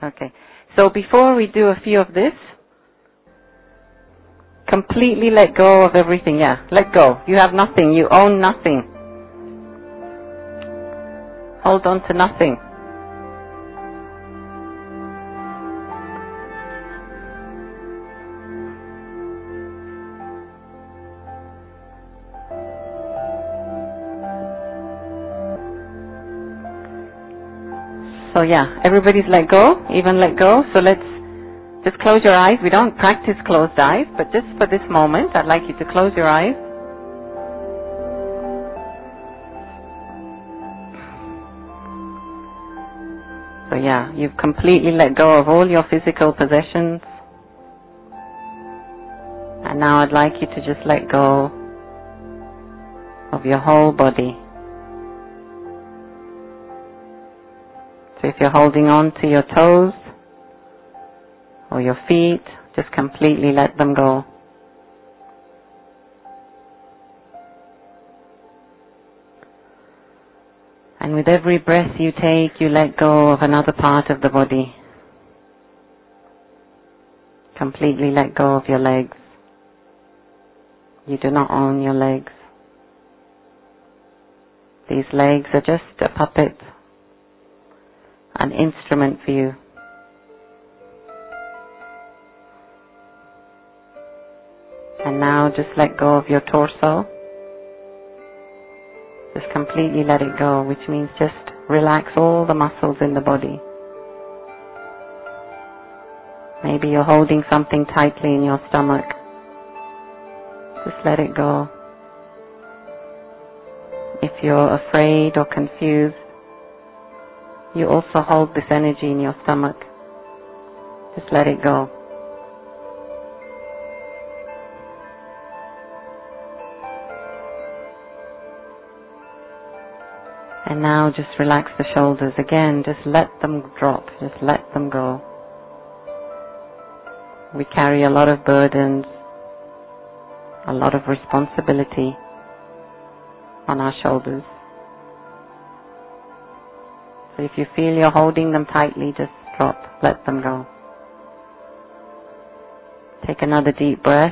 Okay. So before we do a few of this, completely let go of everything. Yeah, let go. You have nothing. You own nothing. Hold on to nothing. So yeah, everybody's let go, even let go. So let's just close your eyes. We don't practice closed eyes, but just for this moment, I'd like you to close your eyes. So yeah, you've completely let go of all your physical possessions. And now I'd like you to just let go of your whole body. So if you're holding on to your toes or your feet, just completely let them go. And with every breath you take, you let go of another part of the body. Completely let go of your legs. You do not own your legs. These legs are just a puppet, an instrument for you. And now just let go of your torso. Just completely let it go, which means just relax all the muscles in the body. Maybe you're holding something tightly in your stomach. Just let it go. If you're afraid or confused, you also hold this energy in your stomach. Just let it go. And now just relax the shoulders again. Just let them drop. Just let them go. We carry a lot of burdens, a lot of responsibility on our shoulders. So if you feel you're holding them tightly, just drop. Let them go. Take another deep breath.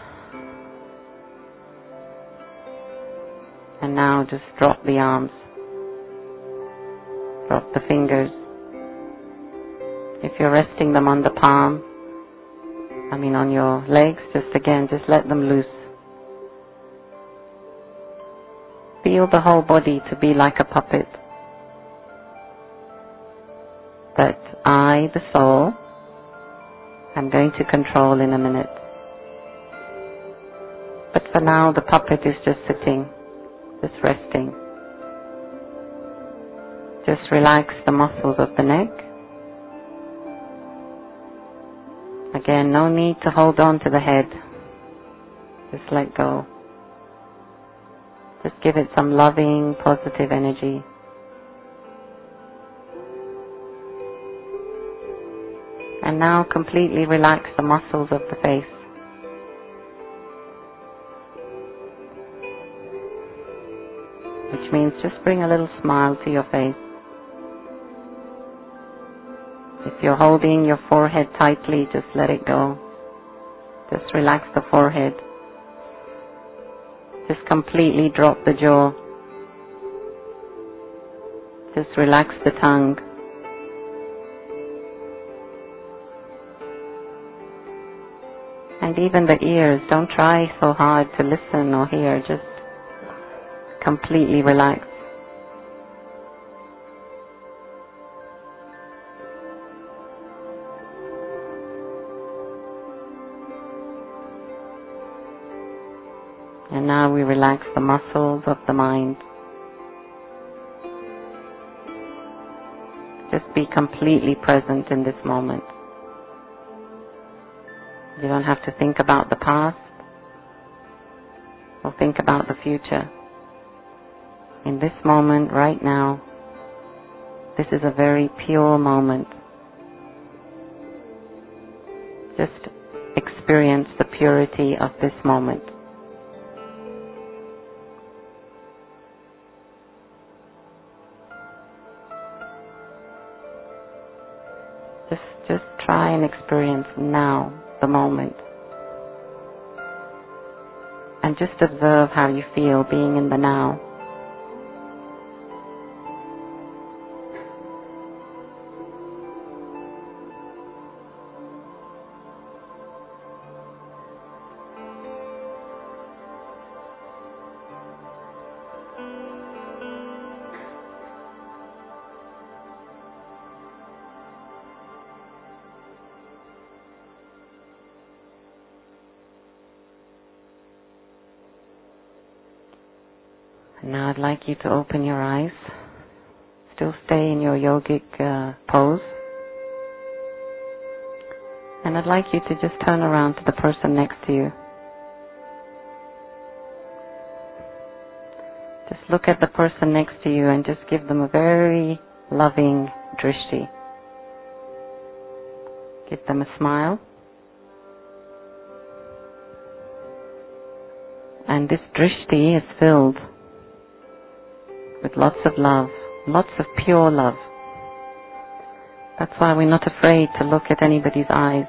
And now just drop the arms. Drop the fingers. If you're resting them on the palm, on your legs, just let them loose. Feel the whole body to be like a puppet. That I, the soul, am going to control in a minute. But for now, the puppet is just sitting, just resting. Just relax the muscles of the neck. Again, no need to hold on to the head. Just let go. Just give it some loving, positive energy. And now completely relax the muscles of the face. Which means just bring a little smile to your face. If you're holding your forehead tightly, just let it go. Just relax the forehead. Just completely drop the jaw. Just relax the tongue. And even the ears, don't try so hard to listen or hear, just completely relax. And now we relax the muscles of the mind. Just be completely present in this moment. You don't have to think about the past or think about the future. In this moment, right now, this is a very pure moment. Just experience the purity of this moment. Just try and experience now, the moment. And just observe how you feel being in the now. Now I'd like you to open your eyes. Still stay in your yogic pose. And I'd like you to just turn around to the person next to you. Just look at the person next to you and just give them a very loving drishti. Give them a smile. And this drishti is filled with lots of love, lots of pure love. That's why we're not afraid to look at anybody's eyes,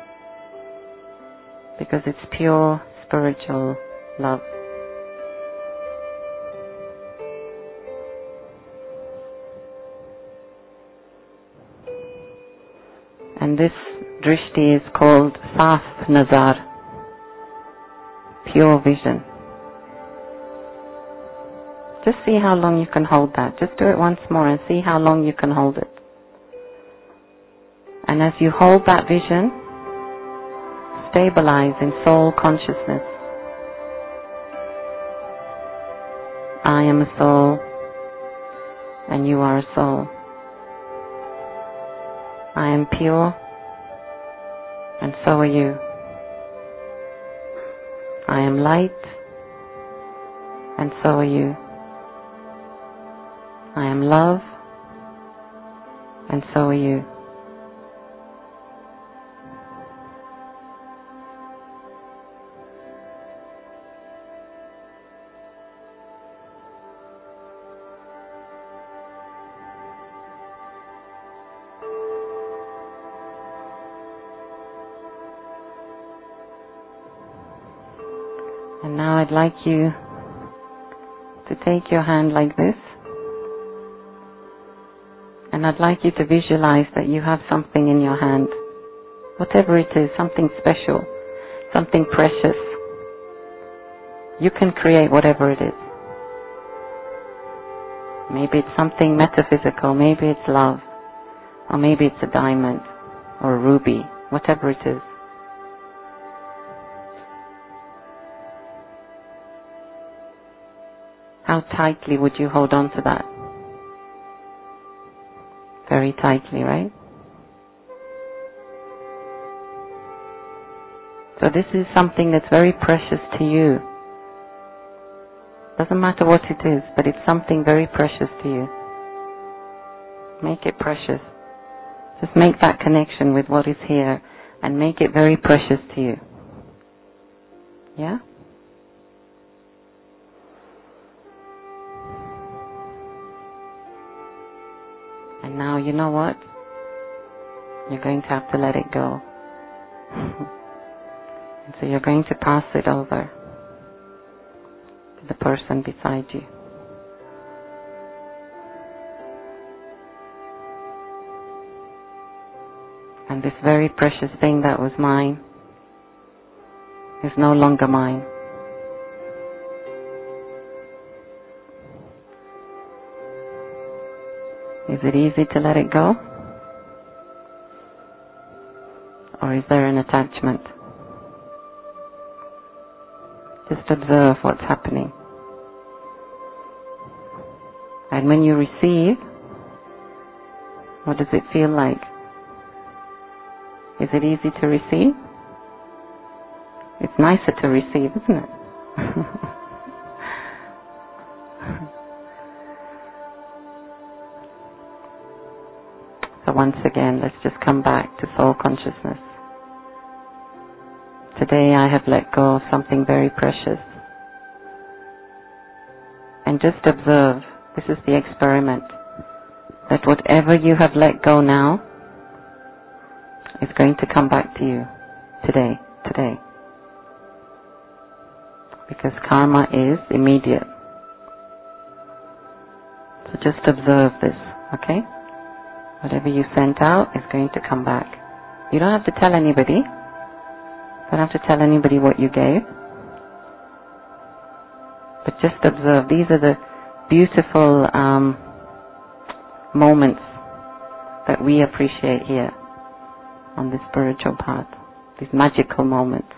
because it's pure spiritual love. And this drishti is called Saf Nazar, pure vision. Just see how long you can hold that. Just do it once more and see how long you can hold it. And as you hold that vision, stabilize in soul consciousness. I am a soul, and you are a soul. I am pure, and so are you. I am light, and so are you. I am love, and so are you. And now I'd like you to take your hand like this. And I'd like you to visualize that you have something in your hand. Whatever it is, something special, something precious. You can create whatever it is. Maybe it's something metaphysical, maybe it's love, or maybe it's a diamond, or a ruby, whatever it is. How tightly would you hold on to that? Very tightly, right? So this is something that's very precious to you. Doesn't matter what it is, but it's something very precious to you. Make it precious. Just make that connection with what is here and make it very precious to you. Yeah? And now, you know what? You're going to have to let it go. And so you're going to pass it over to the person beside you. And this very precious thing that was mine is no longer mine. Is it easy to let it go? Or is there an attachment? Just observe what's happening. And when you receive, what does it feel like? Is it easy to receive? It's nicer to receive, isn't it? So once again, let's just come back to soul consciousness. Today I have let go of something very precious. And just observe, this is the experiment, that whatever you have let go now is going to come back to you today. Because karma is immediate. So just observe this, okay? Whatever you sent out is going to come back. You don't have to tell anybody. You don't have to tell anybody what you gave. But just observe. These are the beautiful moments that we appreciate here on this spiritual path. These magical moments.